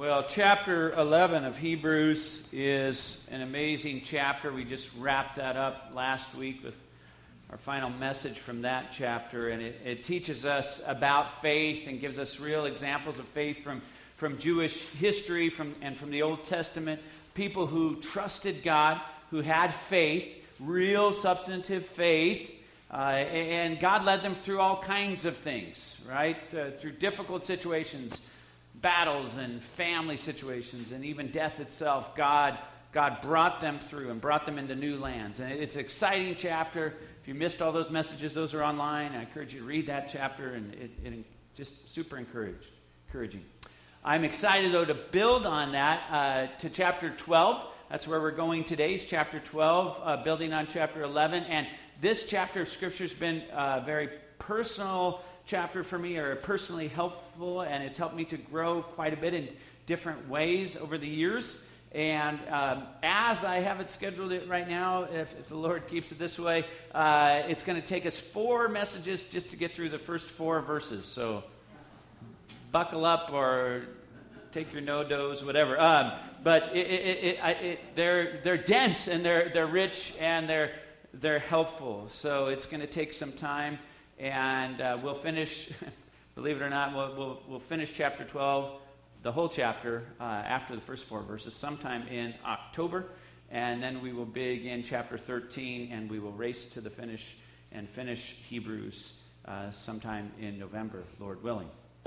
Well, chapter 11 of Hebrews is an amazing chapter. We just wrapped that up last week with our final message from that chapter, and it teaches us about faith and gives us real examples of faith from Jewish history and from the Old Testament, people who trusted God, who had faith, real substantive faith, and God led them through all kinds of things, right? Through difficult situations, battles and family situations, and even death itself. God brought them through and brought them into new lands. And it's an exciting chapter. If you missed all those messages, those are online. I encourage you to read that chapter, and it just super encouraging. I'm excited, though, to build on that to chapter 12. That's where we're going today, is chapter 12, building on chapter 11. And this chapter of Scripture has been a very personal chapter for me, or personally helpful, and it's helped me to grow quite a bit in different ways over the years. And as I have it scheduled right now, if the Lord keeps it this way, it's going to take us 4 messages just to get through the first 4 verses. So buckle up or take your no-dos, whatever. But they're dense and they're rich and they're helpful. So it's going to take some time, and we'll finish. Believe it or not, we'll finish chapter 12. The whole chapter after the first 4 verses sometime in October, and then we will begin chapter 13, and we will race to the finish and finish Hebrews sometime in November, Lord willing.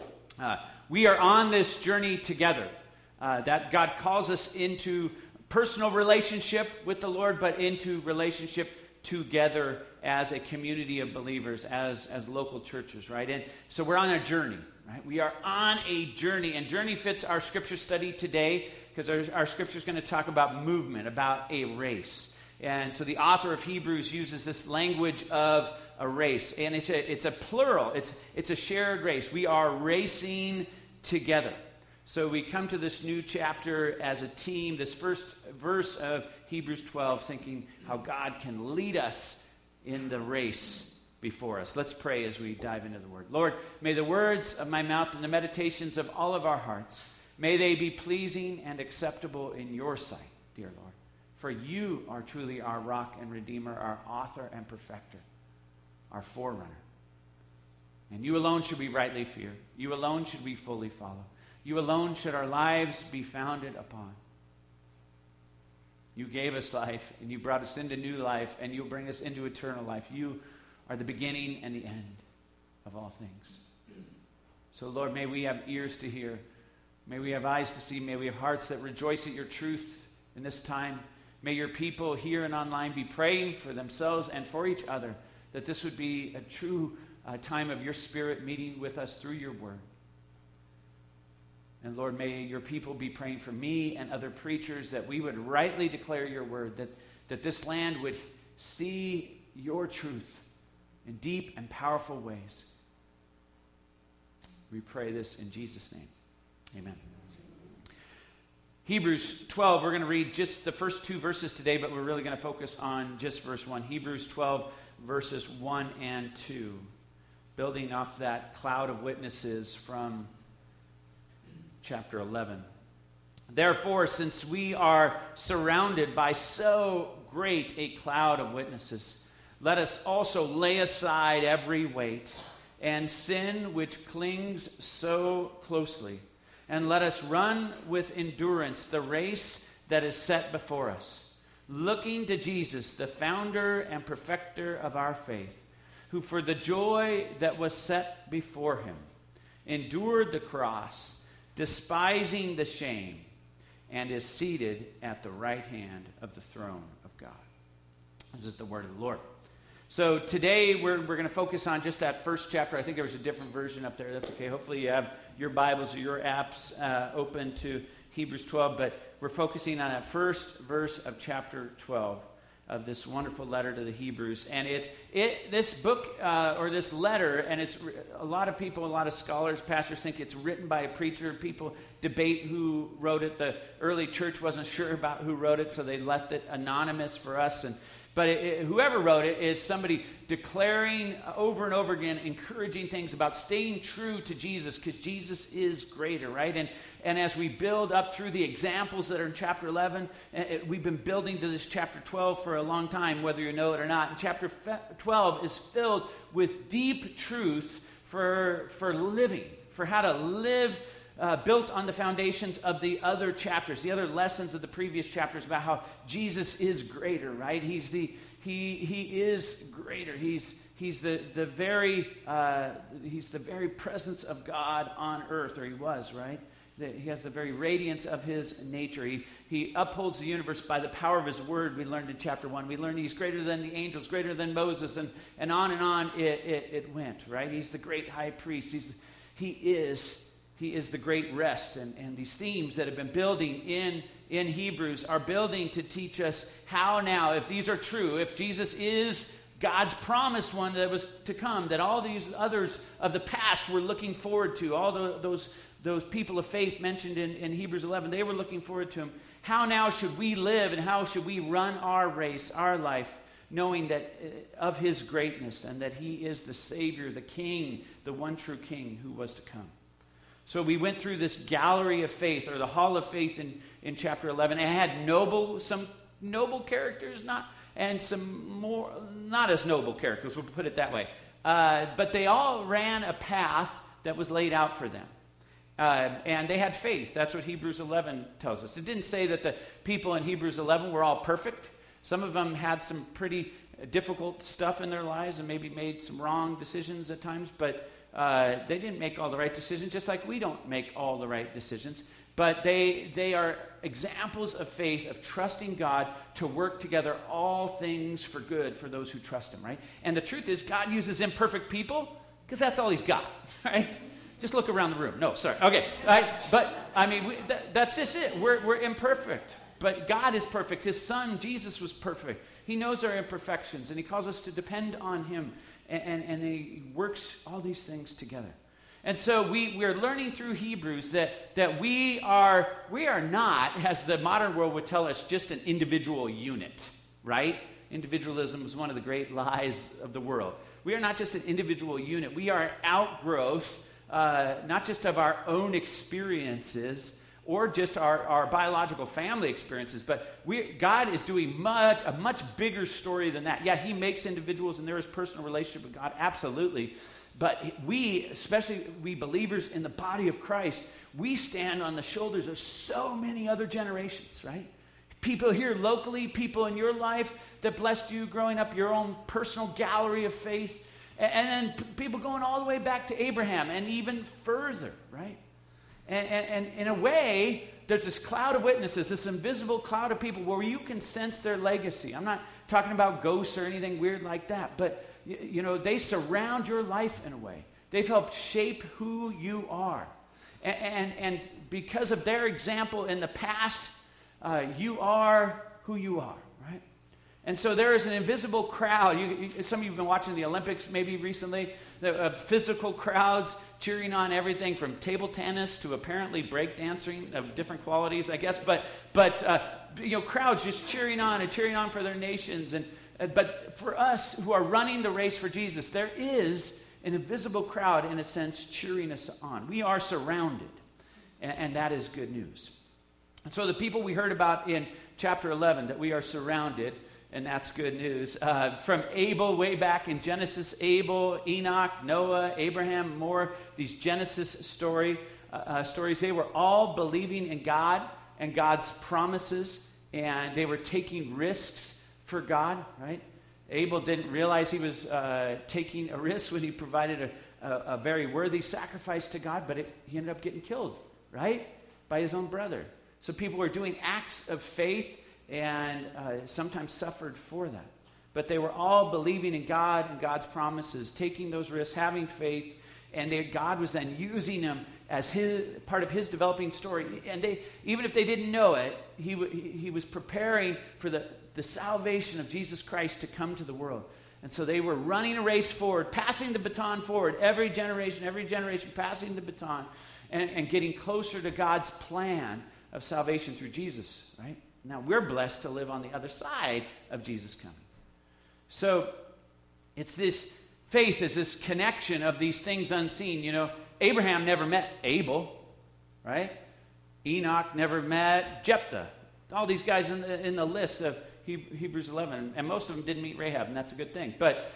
We are on this journey together, that God calls us into personal relationship with the Lord, but into relationship together as a community of believers, as local churches, right? And so we're on a journey. Right? We are on a journey, and journey fits our scripture study today because our scripture is going to talk about movement, about a race. And so the author of Hebrews uses this language of a race, and it's a plural. It's a shared race. We are racing together. So we come to this new chapter as a team, this first verse of Hebrews 12, thinking how God can lead us in the race before us. Let's pray as we dive into the Word. Lord, may the words of my mouth and the meditations of all of our hearts, may they be pleasing and acceptable in your sight, dear Lord. For you are truly our rock and redeemer, our author and perfecter, our forerunner. And you alone should we rightly fear. You alone should we fully follow. You alone should our lives be founded upon. You gave us life, and you brought us into new life, and you'll bring us into eternal life. You are the beginning and the end of all things. So, Lord, may we have ears to hear. May we have eyes to see. May we have hearts that rejoice at your truth in this time. May your people here and online be praying for themselves and for each other, that this would be a true time of your Spirit meeting with us through your word. And Lord, may your people be praying for me and other preachers, that we would rightly declare your word, that this land would see your truth in deep and powerful ways. We pray this in Jesus' name. Amen. Hebrews 12, we're going to read just the first 2 verses today, but we're really going to focus on just verse 1. Hebrews 12, verses 1 and 2. Building off that cloud of witnesses from chapter 11. Therefore, since we are surrounded by so great a cloud of witnesses, let us also lay aside every weight and sin which clings so closely, and let us run with endurance the race that is set before us, looking to Jesus, the founder and perfecter of our faith, who for the joy that was set before him endured the cross, despising the shame, and is seated at the right hand of the throne of God. This is the word of the Lord. So today we're going to focus on just that first chapter. I think there was a different version up there. That's okay. Hopefully you have your Bibles or your apps open to Hebrews 12. But we're focusing on that first verse of chapter 12 of this wonderful letter to the Hebrews. And this book or this letter, and it's a lot of people, a lot of scholars, pastors think it's written by a preacher. People debate who wrote it. The early church wasn't sure about who wrote it, so they left it anonymous for us. But whoever wrote it is somebody declaring over and over again, encouraging things about staying true to Jesus, because Jesus is greater, right? And as we build up through the examples that are in chapter 11, we've been building to this chapter 12 for a long time, whether you know it or not. And chapter 12 is filled with deep truth for living, for how to live, built on the foundations of the other chapters, the other lessons of the previous chapters about how Jesus is greater, right? He is greater. He's the very presence of God on earth, or he was, right? He has the very radiance of his nature. He upholds the universe by the power of his word, we learned in chapter 1. We learned he's greater than the angels, greater than Moses, and on it went, right? He's the great high priest. He is the great rest. And these themes that have been building in Hebrews are building to teach us how now, if these are true, if Jesus is God's promised one that was to come, that all these others of the past were looking forward to, all those people of faith mentioned in Hebrews 11, they were looking forward to him. How now should we live, and how should we run our race, our life, knowing that of his greatness, and that he is the Savior, the King, the one true King who was to come. So we went through this gallery of faith, or the hall of faith in chapter 11. It had some noble characters, and some more not as noble characters, we'll put it that way. But they all ran a path that was laid out for them. And they had faith. That's what Hebrews 11 tells us. It didn't say that the people in Hebrews 11 were all perfect. Some of them had some pretty difficult stuff in their lives and maybe made some wrong decisions at times, but they didn't make all the right decisions, just like we don't make all the right decisions. But they are examples of faith, of trusting God to work together all things for good for those who trust him, right? And the truth is, God uses imperfect people because that's all he's got, right? Just look around the room. No, sorry. Okay. Right? But, I mean, that's just it. We're imperfect. But God is perfect. His son, Jesus, was perfect. He knows our imperfections, and he calls us to depend on him. And he works all these things together. And so we're learning through Hebrews that we are not, as the modern world would tell us, just an individual unit, right? Individualism is one of the great lies of the world. We are not just an individual unit. We are outgrowth, not just of our own experiences or just our biological family experiences, but God is doing a much bigger story than that. Yeah, he makes individuals and there is personal relationship with God, absolutely. But we, especially we believers in the body of Christ, we stand on the shoulders of so many other generations, right? People here locally, people in your life that blessed you growing up, your own personal gallery of faith, and then people going all the way back to Abraham and even further, right? And in a way, there's this cloud of witnesses, this invisible cloud of people where you can sense their legacy. I'm not talking about ghosts or anything weird like that, but you know, they surround your life in a way. They've helped shape who you are. And because of their example in the past, you are who you are, right? And so there is an invisible crowd. Some of you have been watching the Olympics maybe recently. Physical crowds cheering on everything from table tennis to apparently breakdancing of different qualities, I guess. But you know, crowds just cheering on for their nations. But for us who are running the race for Jesus, there is an invisible crowd, in a sense, cheering us on. We are surrounded, and that is good news. And so the people we heard about in chapter 11, that we are surrounded, and that's good news. From Abel, way back in Genesis, Abel, Enoch, Noah, Abraham, more, these Genesis stories, they were all believing in God and God's promises, and they were taking risks for God, right? Abel didn't realize he was taking a risk when he provided a very worthy sacrifice to God, but he ended up getting killed, right? By his own brother. So people were doing acts of faith and sometimes suffered for that. But they were all believing in God and God's promises, taking those risks, having faith, and God was then using them as part of his developing story. And even if they didn't know it, he was preparing for the salvation of Jesus Christ to come to the world. And so they were running a race forward, passing the baton forward, every generation passing the baton and getting closer to God's plan of salvation through Jesus, right? Now we're blessed to live on the other side of Jesus coming. So It's this faith is this connection of these things unseen. You know, Abraham never met Abel, right? Enoch never met Jephthah. All these guys in the list of Hebrews 11, and most of them didn't meet Rahab, and that's a good thing. But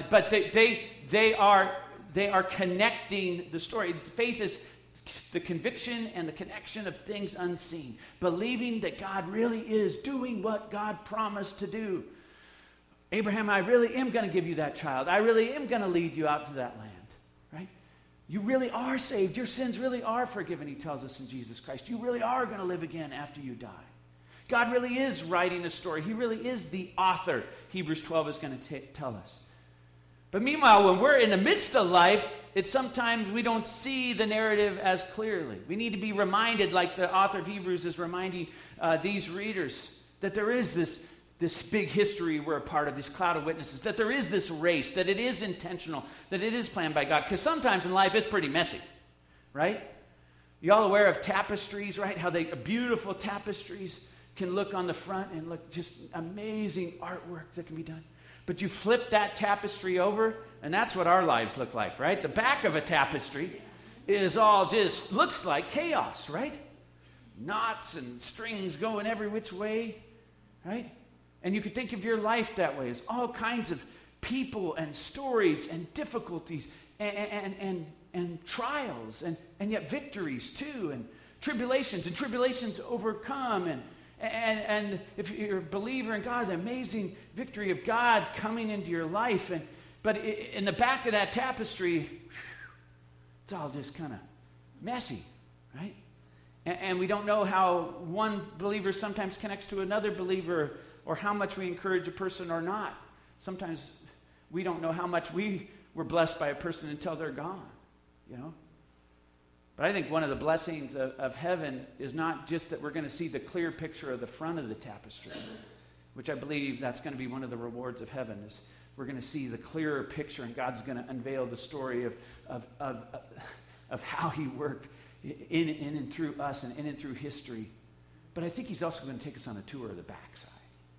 they are connecting the story. Faith is the conviction and the connection of things unseen, believing that God really is doing what God promised to do. Abraham, I really am going to give you that child. I really am going to lead you out to that land, right? You really are saved. Your sins really are forgiven, he tells us in Jesus Christ. You really are going to live again after you die. God really is writing a story. He really is the author, Hebrews 12 is going to tell us. But meanwhile, when we're in the midst of life, it's sometimes we don't see the narrative as clearly. We need to be reminded, like the author of Hebrews is reminding these readers, that there is this big history we're a part of, this cloud of witnesses, that there is this race, that it is intentional, that it is planned by God. Because sometimes in life it's pretty messy, right? You all aware of tapestries, right? How beautiful tapestries can look on the front and look just amazing artwork that can be done. But you flip that tapestry over, and that's what our lives look like, right? The back of a tapestry is all just looks like chaos, right? Knots and strings going every which way, right? And you could think of your life that way, as all kinds of people and stories and difficulties and trials and yet victories too, and tribulations overcome, and if you're a believer in God, the amazing victory of God coming into your life. But in the back of that tapestry, it's all just kind of messy, right? And we don't know how one believer sometimes connects to another believer, or how much we encourage a person or not. Sometimes we don't know how much we were blessed by a person until they're gone, you know? But I think one of the blessings of heaven is not just that we're going to see the clear picture of the front of the tapestry, which I believe that's going to be one of the rewards of heaven, is we're going to see the clearer picture, and God's going to unveil the story of how he worked in and through us and in and through history. But I think he's also going to take us on a tour of the backside.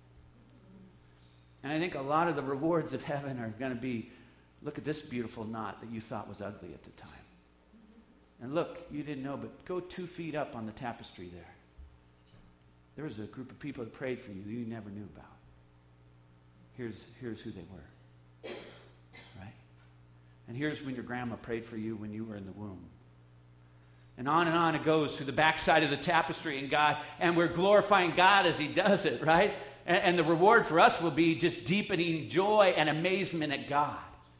And I think a lot of the rewards of heaven are going to be, look at this beautiful knot that you thought was ugly at the time. And look, you didn't know, but go 2 feet up on the tapestry there. There was a group of people that prayed for you that you never knew about. Here's who they were, right? And here's when your grandma prayed for you when you were in the womb. And on it goes through the backside of the tapestry and God, and we're glorifying God as he does it, right? And the reward for us will be just deepening joy and amazement at God.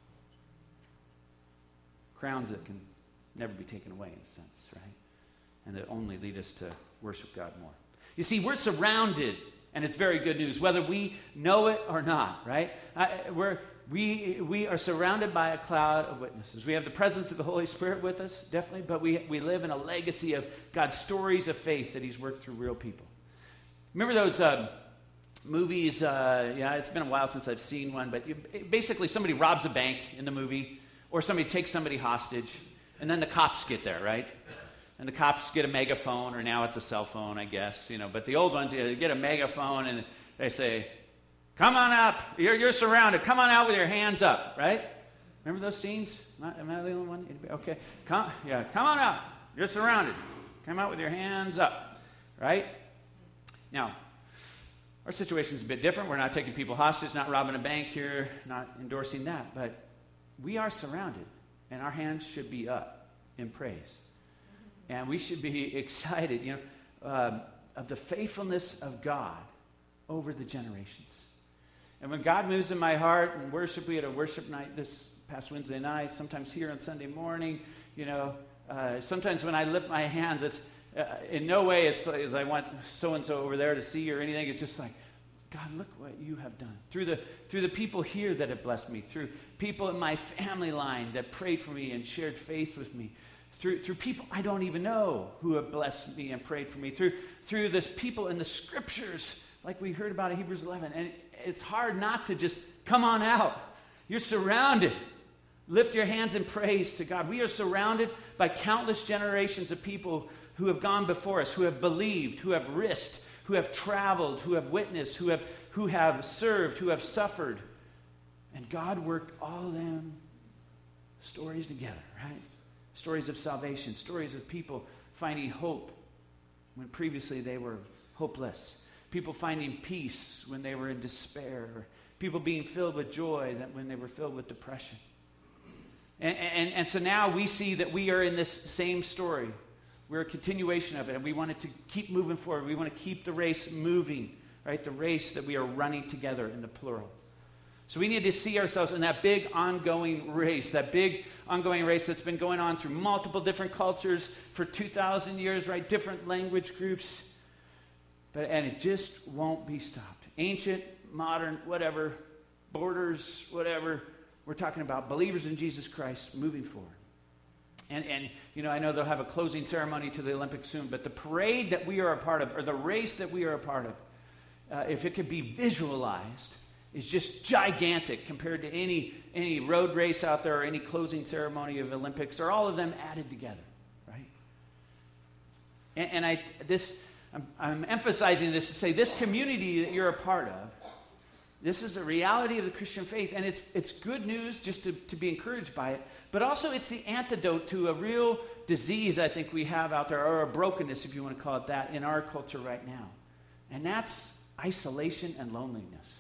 Crowns that can never be taken away, in a sense, right? And that only lead us to worship God more. You see, we're surrounded, and it's very good news, whether we know it or not, right? We are surrounded by a cloud of witnesses. We have the presence of the Holy Spirit with us, definitely, but we live in a legacy of God's stories of faith that he's worked through real people. Remember those movies? It's been a while since I've seen one, but basically somebody robs a bank in the movie, or somebody takes somebody hostage, and then the cops get there, right? And the cops get a megaphone, or now it's a cell phone, I guess, but the old ones, you get a megaphone, and they say, come on up, you're surrounded, come on out with your hands up, right? Remember those scenes? Am I the only one? Okay, come on out, you're surrounded, come out with your hands up, right? Now, our situation is a bit different. We're not taking people hostage, not robbing a bank here, not endorsing that, but we are surrounded, and our hands should be up in praise. And we should be excited, of the faithfulness of God over the generations. And when God moves in my heart and worship, we had a worship night this past Wednesday night, sometimes here on Sunday morning, sometimes when I lift my hands, it's in no way it's like, as I want so-and-so over there to see or anything. It's just like, God, look what you have done. Through the people here that have blessed me, through people in my family line that prayed for me and shared faith with me, through people I don't even know who have blessed me and prayed for me, through this people in the scriptures, like we heard about in Hebrews 11. And it's hard not to just come on out. You're surrounded. Lift your hands in praise to God. We are surrounded by countless generations of people who have gone before us, who have believed, who have risked, who have traveled, who have witnessed, who have served, who have suffered. And God worked all them stories together, right? Stories of salvation, stories of people finding hope when previously they were hopeless. People finding peace when they were in despair. People being filled with joy when they were filled with depression. And so now we see that we are in this same story. We're a continuation of it, and we want it to keep moving forward. We want to keep the race moving, right? The race that we are running together in the plural. So we need to see ourselves in that big ongoing race, that's been going on through multiple different cultures for 2,000 years, right? Different language groups. And it just won't be stopped. Ancient, modern, whatever, borders, whatever. We're talking about believers in Jesus Christ moving forward. And I know they'll have a closing ceremony to the Olympics soon, but the parade that we are a part of, or the race that we are a part of, if it could be visualized, is just gigantic compared to any road race out there or any closing ceremony of Olympics, or all of them added together, right? I'm emphasizing this to say this community that you're a part of, this is a reality of the Christian faith, and it's good news just to be encouraged by it, but also it's the antidote to a real disease I think we have out there, or a brokenness, if you want to call it that, in our culture right now. And that's isolation and loneliness.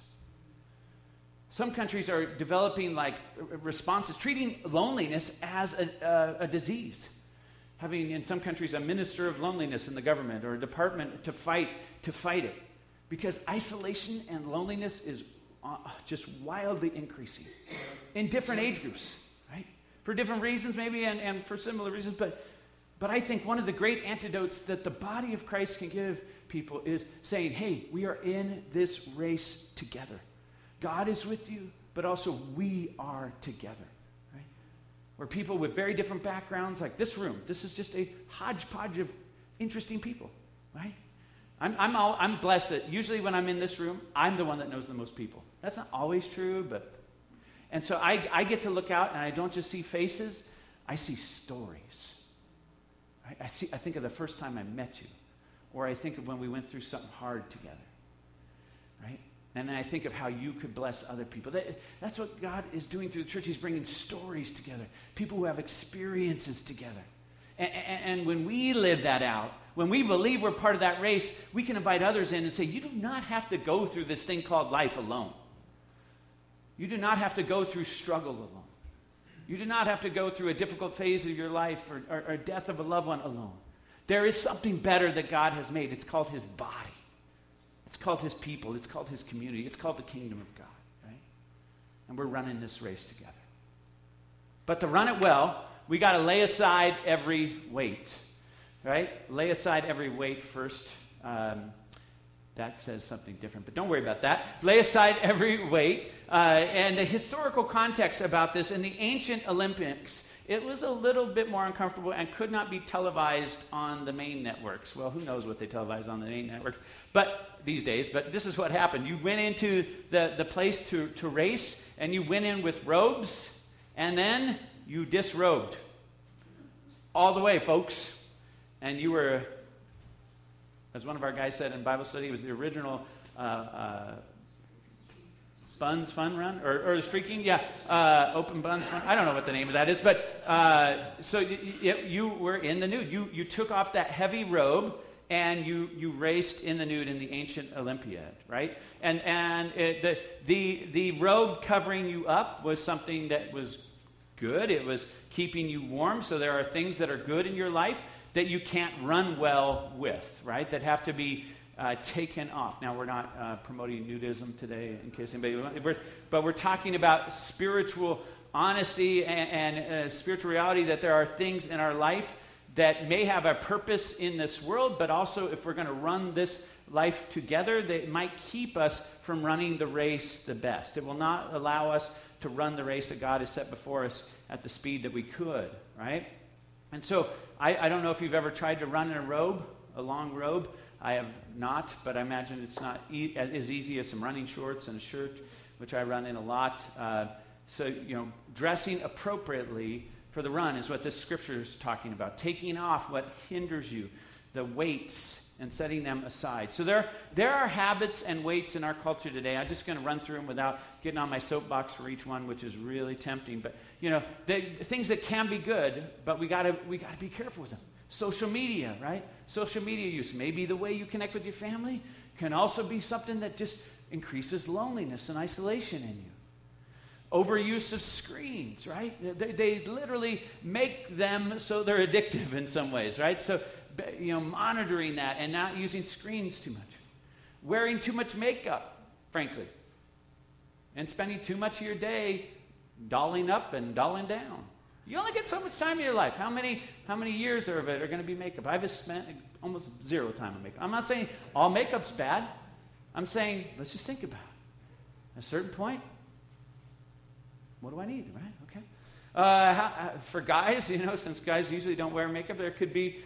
Some countries are developing responses, treating loneliness as a disease. Having in some countries a minister of loneliness in the government, or a department to fight it. Because isolation and loneliness is just wildly increasing in different age groups, right? For different reasons maybe, and for similar reasons. But I think one of the great antidotes that the body of Christ can give people is saying, hey, we are in this race together. God is with you, but also we are together, right? We're people with very different backgrounds, like this room. This is just a hodgepodge of interesting people, right? I'm blessed that usually when I'm in this room, I'm the one that knows the most people. That's not always true, and so I get to look out and I don't just see faces, I see stories. Right? I think of the first time I met you, or I think of when we went through something hard together, right? And then I think of how you could bless other people. That's what God is doing through the church. He's bringing stories together, people who have experiences together. And when we live that out, when we believe we're part of that race, we can invite others in and say, you do not have to go through this thing called life alone. You do not have to go through struggle alone. You do not have to go through a difficult phase of your life or death of a loved one alone. There is something better that God has made. It's called his body. It's called his people. It's called his community. It's called the kingdom of God, right? And we're running this race together. But to run it well, we got to lay aside every weight, right? Lay aside every weight first. That says something different, but don't worry about that. Lay aside every weight. And the historical context about this, in the ancient Olympics, it was a little bit more uncomfortable and could not be televised on the main networks. Well, who knows what they televise on the main networks these days, but this is what happened. You went into the place to race, and you went in with robes, and then you disrobed. All the way, folks. And you were, as one of our guys said in Bible study, it was the original Buns Fun Run, or streaking, Open Buns Fun. I don't know what the name of that is, but so you were in the nude. You took off that heavy robe, and you raced in the nude in the ancient Olympiad, right? And the robe covering you up was something that was good. It was keeping you warm. So there are things that are good in your life that you can't run well with, right? That have to be taken off. Now, we're not promoting nudism today, in case anybody, but we're talking about spiritual honesty and spiritual reality, that there are things in our life that may have a purpose in this world, but also if we're going to run this life together, they might keep us from running the race the best. It will not allow us to run the race that God has set before us at the speed that we could, right? And so I don't know if you've ever tried to run in a long robe. I have not, but I imagine it's not as easy as some running shorts and a shirt, which I run in a lot. So, dressing appropriately for the run is what this scripture is talking about. Taking off what hinders you. the weights and setting them aside. So there are habits and weights in our culture today. I'm just going to run through them without getting on my soapbox for each one, which is really tempting. But, things that can be good, but we got to be careful with them. Social media, right? Social media use. Maybe the way you connect with your family can also be something that just increases loneliness and isolation in you. Overuse of screens, right? They literally make them so they're addictive in some ways, right? So, monitoring that and not using screens too much. Wearing too much makeup, frankly. And spending too much of your day dolling up and dolling down. You only get so much time in your life. How many years of it are going to be makeup? I've spent almost zero time on makeup. I'm not saying all makeup's bad. I'm saying, let's just think about it. At a certain point, what do I need, right? Okay. For guys, since guys usually don't wear makeup, there could be,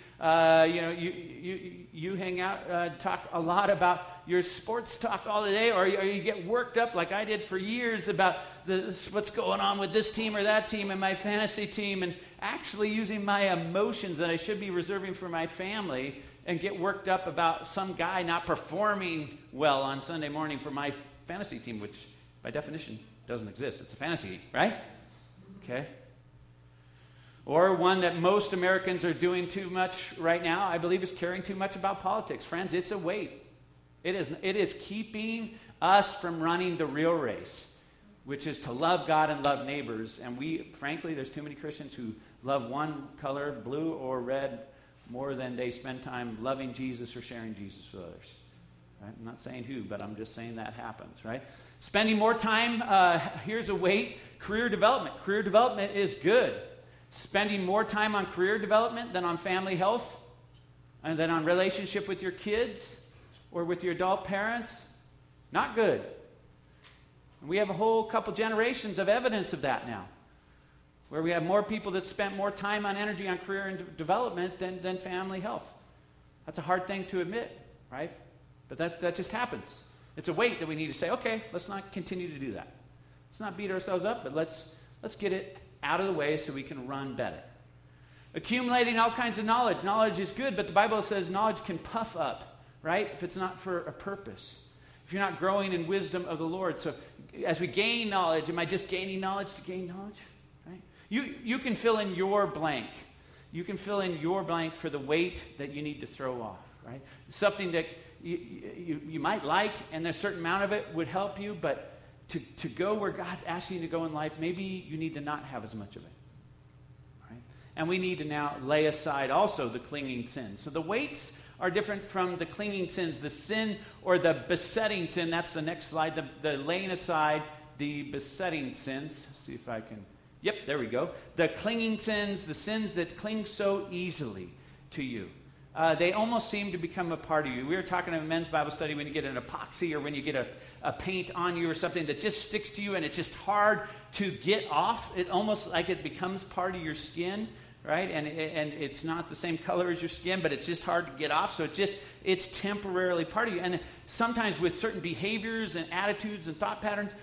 you hang out, talk a lot about your sports talk all the day, or you get worked up like I did for years about what's going on with this team or that team and my fantasy team, and actually using my emotions that I should be reserving for my family and get worked up about some guy not performing well on Sunday morning for my fantasy team, which by definition doesn't exist. It's a fantasy game, right? Okay. Or one that most Americans are doing too much right now, I believe, is caring too much about politics. Friends, it's a weight. It is keeping us from running the real race, which is to love God and love neighbors. And frankly, there's too many Christians who love one color, blue or red, more than they spend time loving Jesus or sharing Jesus with others. Right? I'm not saying who, but I'm just saying that happens, right? Spending more time, here's a weight, career development. Career development is good. Spending more time on career development than on family health and then on relationship with your kids or with your adult parents, not good. We have a whole couple generations of evidence of that now, where we have more people that spent more time on energy on career and development than family health. That's a hard thing to admit, right? But that just happens. It's a weight that we need to say, okay, let's not continue to do that. Let's not beat ourselves up, but let's get it out of the way so we can run better. Accumulating all kinds of knowledge. Knowledge is good, but the Bible says knowledge can puff up, right? If it's not for a purpose. If you're not growing in wisdom of the Lord. So as we gain knowledge, am I just gaining knowledge to gain knowledge? Right? You can fill in your blank. You can fill in your blank for the weight that you need to throw off, right? Something that you might like, and a certain amount of it would help you, but to go where God's asking you to go in life, maybe you need to not have as much of it. Right? And we need to now lay aside also the clinging sins. So the weights are different from the clinging sins. The sin or the besetting sin, that's the next slide, the laying aside the besetting sins. Let's see if I can, yep, there we go. The clinging sins, the sins that cling so easily to you. They almost seem to become a part of you. We were talking in a men's Bible study when you get an epoxy or when you get a paint on you or something that just sticks to you and it's just hard to get off. It almost like it becomes part of your skin, right? And it's not the same color as your skin, but it's just hard to get off. So it's temporarily part of you. And sometimes with certain behaviors and attitudes and thought patterns,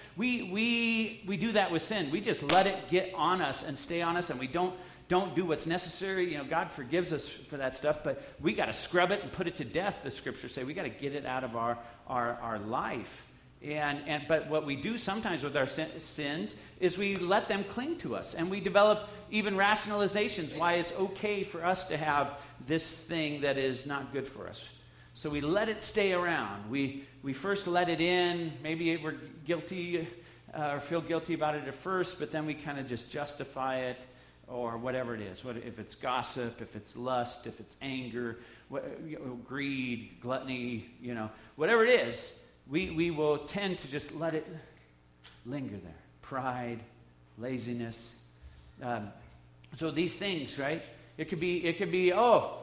we do that with sin. We just let it get on us and stay on us, and we don't do what's necessary. God forgives us for that stuff, but we got to scrub it and put it to death, the scriptures say. We got to get it out of our life. But what we do sometimes with our sins is we let them cling to us, and we develop even rationalizations why it's okay for us to have this thing that is not good for us. So we let it stay around. We first let it in. Maybe we're guilty or feel guilty about it at first, but then we kind of just justify it. Or whatever it is, if it's gossip, if it's lust, if it's anger, greed, gluttony, whatever it is, we will tend to just let it linger there. Pride, laziness. So these things, right? It could be.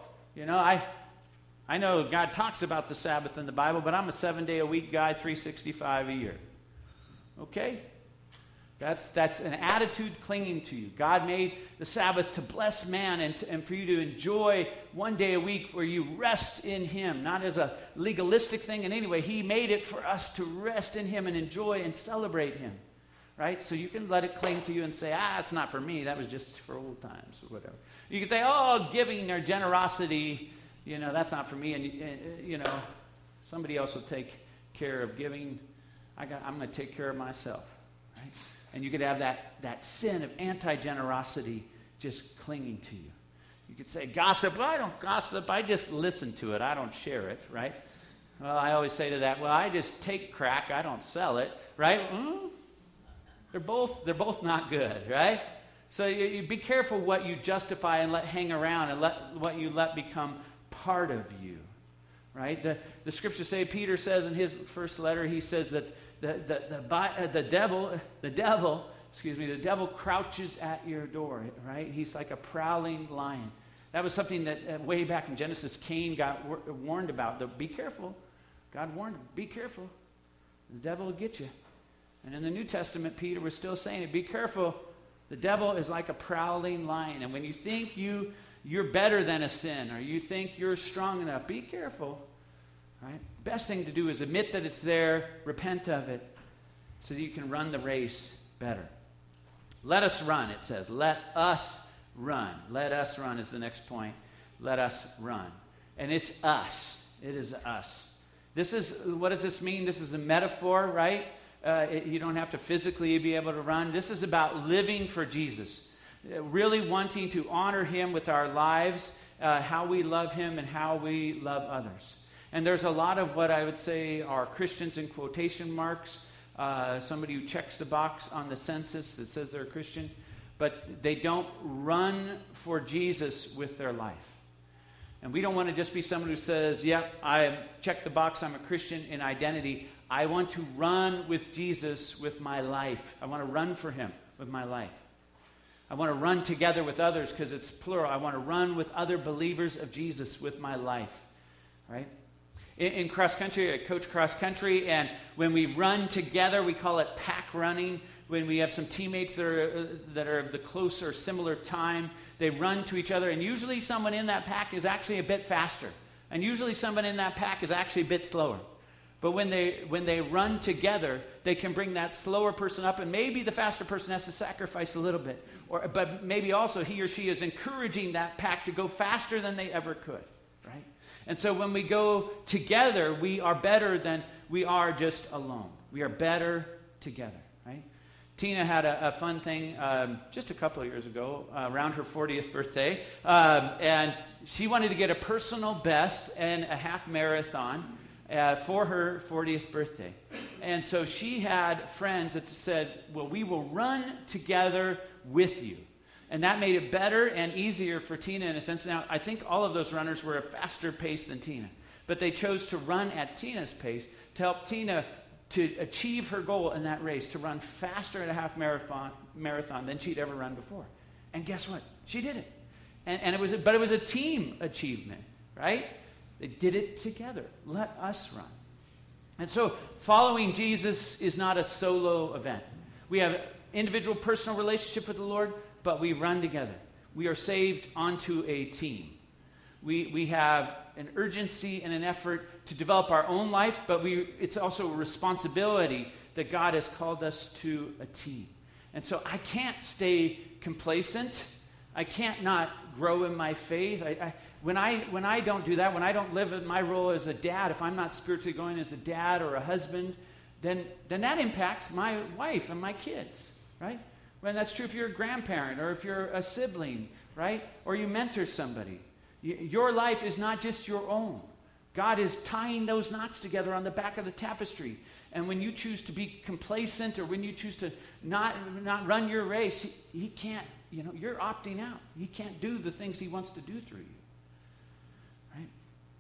I know God talks about the Sabbath in the Bible, but I'm a 7-day-a-week guy, 365 a year. Okay. That's an attitude clinging to you. God made the Sabbath to bless man and for you to enjoy one day a week where you rest in Him, not as a legalistic thing in any way. He made it for us to rest in Him and enjoy and celebrate Him, right? So you can let it cling to you and say, it's not for me. That was just for old times or whatever. You can say, giving or generosity, that's not for me, and somebody else will take care of giving. I'm going to take care of myself, right? And you could have that sin of anti-generosity just clinging to you. You could say, gossip. Well, I don't gossip. I just listen to it. I don't share it, right? Well, I always say to that, well, I just take crack. I don't sell it, right? They're both not good, right? So you be careful what you justify and let hang around, and what you let become part of you, right? The scriptures say, Peter says in his first letter, he says that the devil crouches at your door, right? He's like a prowling lion. That was something that way back in Genesis, Cain got warned about. Be careful. God warned him, be careful. The devil will get you. And in the New Testament, Peter was still saying it, be careful. The devil is like a prowling lion. And when you think you're better than a sin, or you think you're strong enough, be careful. Right? Best thing to do is admit that it's there, repent of it, so that you can run the race better. Let us run, it says. Let us run. Let us run is the next point. Let us run. And it's us. It is us. What does this mean? This is a metaphor, right? You don't have to physically be able to run. This is about living for Jesus. Really wanting to honor him with our lives, how we love him and how we love others. And there's a lot of what I would say are Christians in quotation marks. Somebody who checks the box on the census that says they're a Christian, but they don't run for Jesus with their life. And we don't want to just be someone who says, yep, I checked the box, I'm a Christian in identity. I want to run with Jesus with my life. I want to run for him with my life. I want to run together with others because it's plural. I want to run with other believers of Jesus with my life, right? In cross country, I coach cross country, and when we run together, we call it pack running. When we have some teammates that are of the close or similar time, they run to each other, and usually someone in that pack is actually a bit faster, and usually someone in that pack is actually a bit slower. But when they run together, they can bring that slower person up, and maybe the faster person has to sacrifice a little bit, but maybe also he or she is encouraging that pack to go faster than they ever could, right? And so when we go together, we are better than we are just alone. We are better together, right? Tina had a fun thing just a couple of years ago around her 40th birthday, and she wanted to get a personal best and a half marathon for her 40th birthday. And so she had friends that said, well, we will run together with you. And that made it better and easier for Tina in a sense. Now, I think all of those runners were a faster pace than Tina, but they chose to run at Tina's pace to help Tina to achieve her goal in that race, to run faster at a half marathon than she'd ever run before. And guess what? She did it. And it was a team achievement, right? They did it together. Let us run. And so following Jesus is not a solo event. We have individual personal relationship with the Lord, but we run together. We are saved onto a team. We have an urgency and an effort to develop our own life, but it's also a responsibility that God has called us to a team. And so I can't stay complacent. I can't not grow in my faith. When I don't do that, when I don't live in my role as a dad, if I'm not spiritually going as a dad or a husband, then that impacts my wife and my kids, right? When that's true if you're a grandparent or if you're a sibling, right? Or you mentor somebody. Your life is not just your own. God is tying those knots together on the back of the tapestry. And when you choose to be complacent or when you choose to not run your race, he can't, you're opting out. He can't do the things he wants to do through you. Right?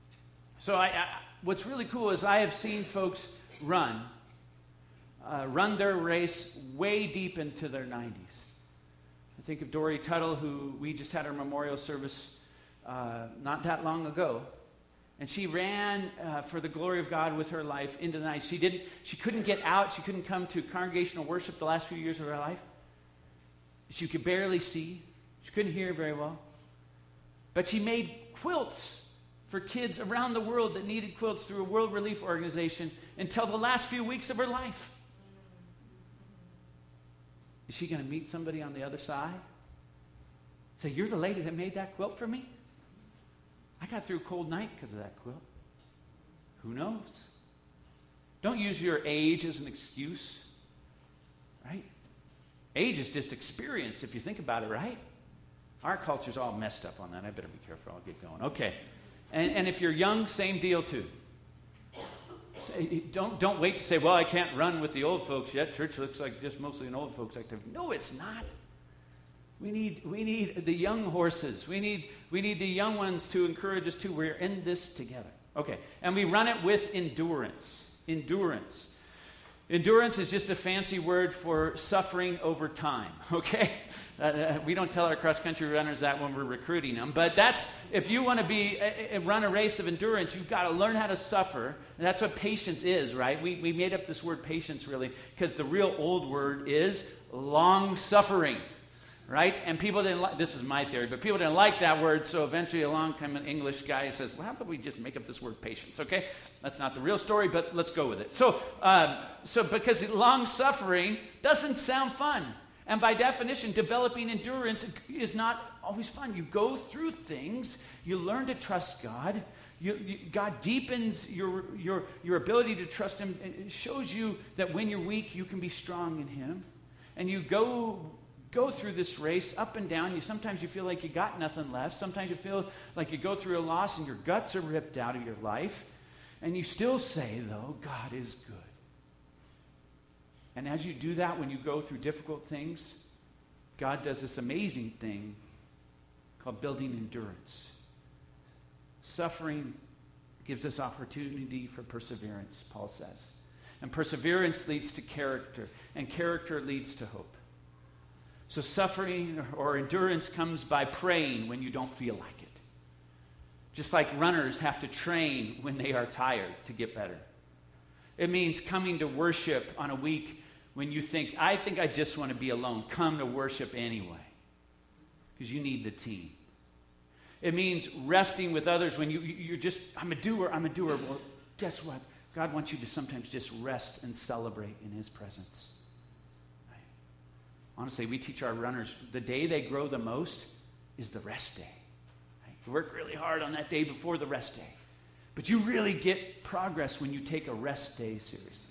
So what's really cool is I have seen folks run their race way deep into their 90s. I think of Dory Tuttle, who we just had our memorial service not that long ago. And she ran for the glory of God with her life into the night. She couldn't get out. She couldn't come to congregational worship the last few years of her life. She could barely see. She couldn't hear very well. But she made quilts for kids around the world that needed quilts through a World Relief Organization until the last few weeks of her life. Is she going to meet somebody on the other side? Say, you're the lady that made that quilt for me? I got through a cold night because of that quilt. Who knows? Don't use your age as an excuse, right? Age is just experience if you think about it, right? Our culture's all messed up on that. I better be careful. I'll get going. Okay. And if you're young, same deal too. Don't wait to say, well, I can't run with the old folks yet. Church looks like just mostly an old folks activity. No, it's not. We need the young horses. We need the young ones to encourage us too. We're in this together. Okay. And we run it with endurance. Endurance. Endurance is just a fancy word for suffering over time, okay? We don't tell our cross-country runners that when we're recruiting them, but that's, if you want to run a race of endurance, you've got to learn how to suffer, and that's what patience is, right? We made up this word patience, really, because the real old word is long-suffering, right? And people didn't like, this is my theory, but people didn't like that word, so eventually along came an English guy who says, well, how about we just make up this word patience, okay? That's not the real story, but let's go with it. So because long-suffering doesn't sound fun. And by definition, developing endurance is not always fun. You go through things. You learn to trust God. God deepens your ability to trust Him. It shows you that when you're weak, you can be strong in Him. And you go through this race up and down. Sometimes you feel like you got nothing left. Sometimes you feel like you go through a loss and your guts are ripped out of your life. And you still say, though, God is good. And as you do that, when you go through difficult things, God does this amazing thing called building endurance. Suffering gives us opportunity for perseverance, Paul says. And perseverance leads to character, and character leads to hope. So suffering or endurance comes by praying when you don't feel like it. Just like runners have to train when they are tired to get better. It means coming to worship on a week when you think, I think I just want to be alone. Come to worship anyway. Because you need the team. It means resting with others when you're just, I'm a doer. Well, guess what? God wants you to sometimes just rest and celebrate in His presence. Right? Honestly, we teach our runners, the day they grow the most is the rest day. You work really hard on that day before the rest day. But you really get progress when you take a rest day seriously.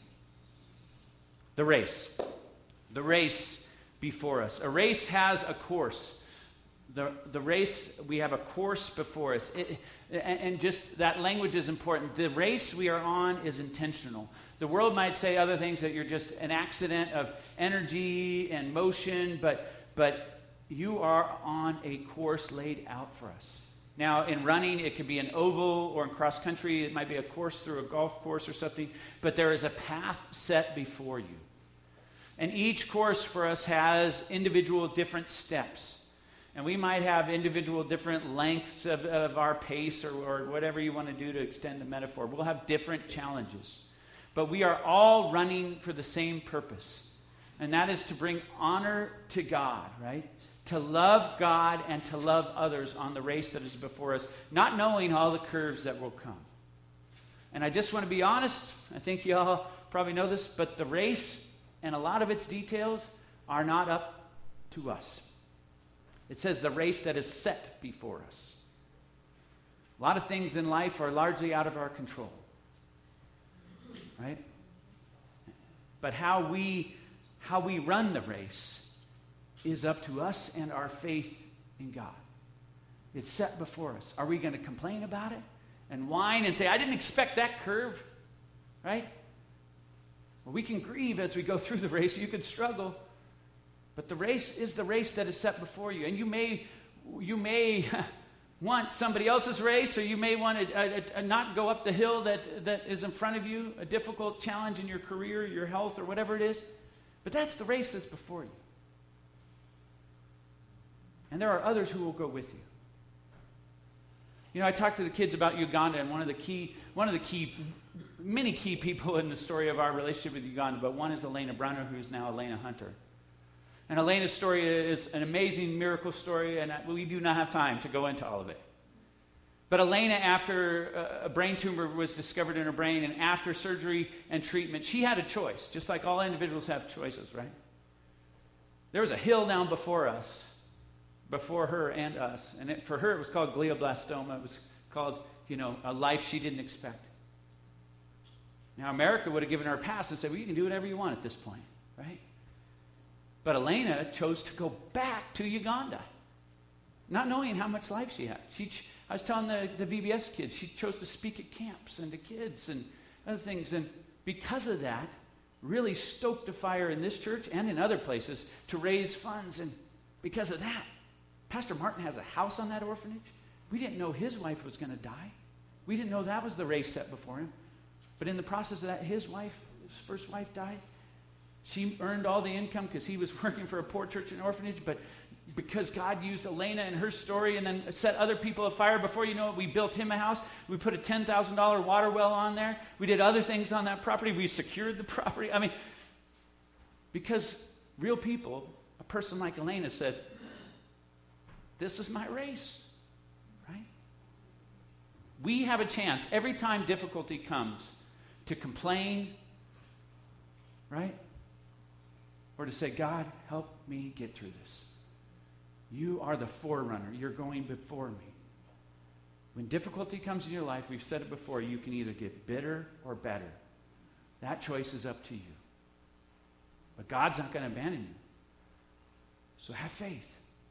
The race. The race before us. A race has a course. The race, we have a course before us. And just that language is important. The race we are on is intentional. The world might say other things, that you're just an accident of energy and motion, but you are on a course laid out for us. Now, in running, it could be an oval, or in cross country, it might be a course through a golf course or something, but there is a path set before you. And each course for us has individual different steps. And we might have individual different lengths of our pace or whatever you want to do to extend the metaphor. We'll have different challenges. But we are all running for the same purpose. And that is to bring honor to God, right? To love God and to love others on the race that is before us, not knowing all the curves that will come. And I just want to be honest, I think you all probably know this, but the race and a lot of its details are not up to us. It says the race that is set before us. A lot of things in life are largely out of our control, right? But how we run the race is up to us and our faith in God. It's set before us. Are we going to complain about it and whine and say, I didn't expect that curve, right? Well, we can grieve as we go through the race. You could struggle. But the race is the race that is set before you. And you may want somebody else's race, or you may want to not go up the hill that is in front of you, a difficult challenge in your career, your health, or whatever it is. But that's the race that's before you. And there are others who will go with you. You know, I talked to the kids about Uganda, and one of the many key people in the story of our relationship with Uganda, but one is Elena Brunner, who is now Elena Hunter. And Elena's story is an amazing miracle story, and we do not have time to go into all of it. But Elena, after a brain tumor was discovered in her brain, and after surgery and treatment, she had a choice, just like all individuals have choices, right? There was a hill down before us, before her and us. And for her, it was called glioblastoma. It was called, a life she didn't expect. Now, America would have given her a pass and said, well, you can do whatever you want at this point, right? But Elena chose to go back to Uganda, not knowing how much life she had. I was telling the VBS kids, she chose to speak at camps and to kids and other things. And because of that, really stoked a fire in this church and in other places to raise funds. And because of that, Pastor Martin has a house on that orphanage. We didn't know his wife was going to die. We didn't know that was the race set before him. But in the process of that, his first wife died. She earned all the income because he was working for a poor church and orphanage. But because God used Elena and her story and then set other people afire, before you know it, we built him a house. We put a $10,000 water well on there. We did other things on that property. We secured the property. I mean, because real people, a person like Elena said, this is my race, right? We have a chance every time difficulty comes to complain, right? Or to say, God, help me get through this. You are the forerunner. You're going before me. When difficulty comes in your life, we've said it before, you can either get bitter or better. That choice is up to you. But God's not going to abandon you. So have faith.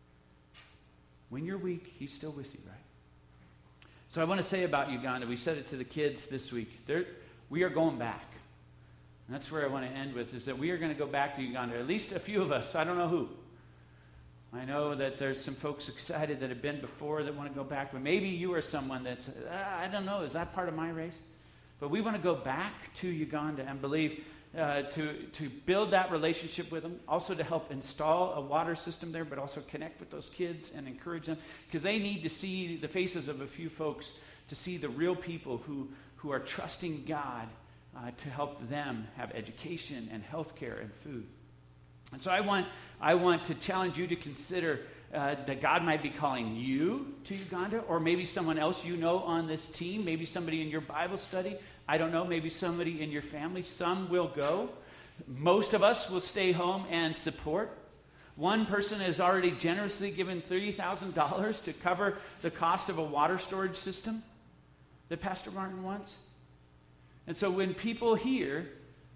When you're weak, he's still with you, right? So I want to say about Uganda, we said it to the kids this week. We are going back. And that's where I want to end with, is that we are going to go back to Uganda. At least a few of us. I don't know who. I know that there's some folks excited that have been before that want to go back. But maybe you are someone that's, I don't know, is that part of my race? But we want to go back to Uganda and believe to build that relationship with them, also to help install a water system there, but also connect with those kids and encourage them, because they need to see the faces of a few folks, to see the real people who are trusting God to help them have education and health care and food. And so I want to challenge you to consider that God might be calling you to Uganda, or maybe someone else you know on this team, maybe somebody in your Bible study. I don't know, maybe somebody in your family. Some will go. Most of us will stay home and support. One person has already generously given $30,000 to cover the cost of a water storage system that Pastor Martin wants. And so when people hear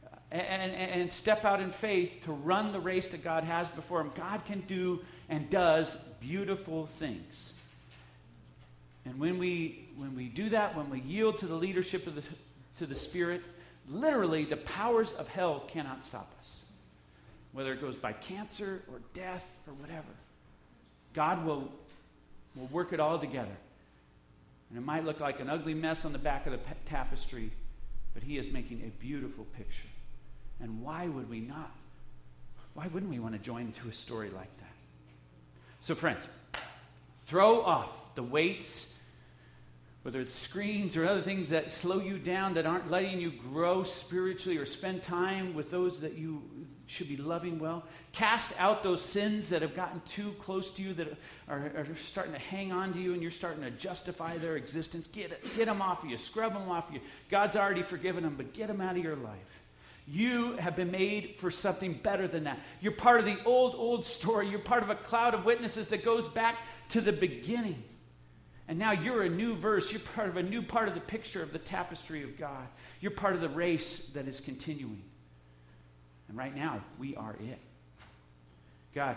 and step out in faith to run the race that God has before them, God can do and does beautiful things. And when we do that, when we yield to the leadership of the Spirit, literally the powers of hell cannot stop us. Whether it goes by cancer or death or whatever, God will work it all together. And it might look like an ugly mess on the back of the tapestry, but he is making a beautiful picture. And why would we not? Why wouldn't we want to join into a story like that? So friends, throw off the weights, whether it's screens or other things that slow you down, that aren't letting you grow spiritually or spend time with those that you should be loving well. Cast out those sins that have gotten too close to you, that are starting to hang on to you, and you're starting to justify their existence. Get them off of you. Scrub them off of you. God's already forgiven them, but get them out of your life. You have been made for something better than that. You're part of the old story. You're part of a cloud of witnesses that goes back to the beginning. And now you're a new verse. You're part of a new part of the picture of the tapestry of God. You're part of the race that is continuing. And right now, we are it. God,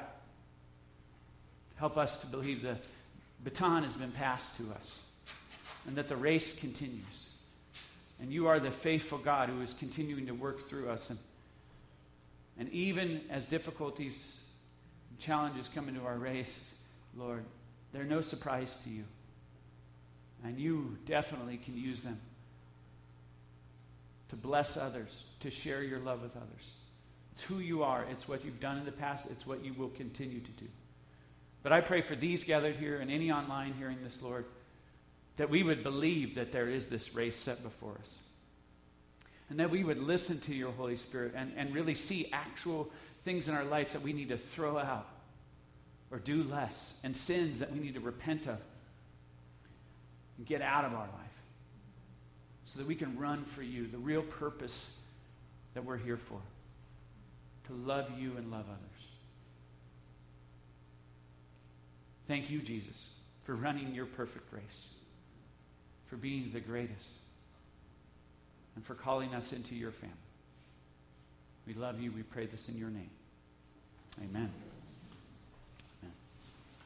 help us to believe the baton has been passed to us and that the race continues. And you are the faithful God who is continuing to work through us. And even as difficulties and challenges come into our race, Lord, they're no surprise to you. And you definitely can use them to bless others, to share your love with others. It's who you are. It's what you've done in the past. It's what you will continue to do. But I pray for these gathered here and any online hearing this, Lord, that we would believe that there is this race set before us. And that we would listen to your Holy Spirit and really see actual things in our life that we need to throw out or do less, and sins that we need to repent of and get out of our life, so that we can run for you, the real purpose that we're here for, to love you and love others. Thank you, Jesus, for running your perfect race. for being the greatest, and for calling us into your family. We love you. We pray this in your name. Amen.